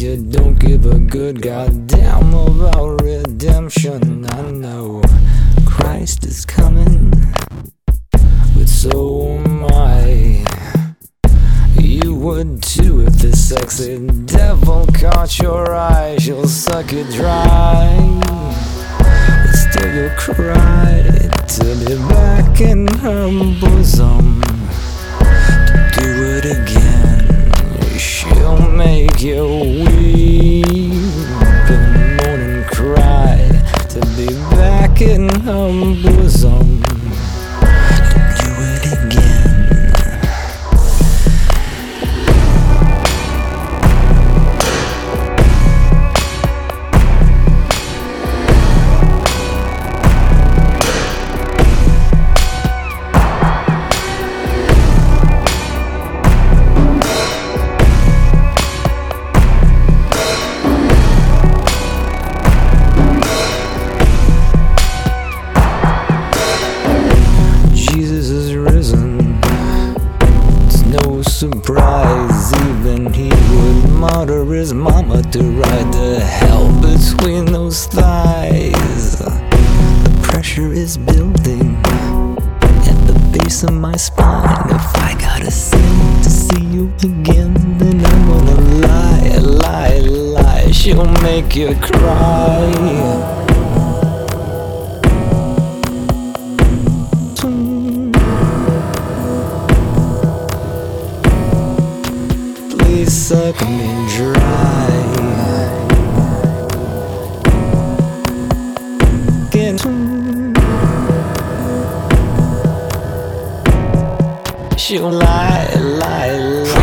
twisted, don't give a good goddamn about redemption. I know Christ is coming, but so am I. You would too if the sexy devil caught your eye. She'll suck it dry, but still you'll cry to be back in her bosom. To do it again, she'll make you weep and moan and cry to be back in her bosom. To do it again. Surprise, even he would murder his mama to ride the hell between those thighs. The pressure is building at the base of my spine. If I gotta sin to see you again, then I'm gonna lie, lie, lie. She'll make you cry. Suck me dry. She'll lie, lie, lie.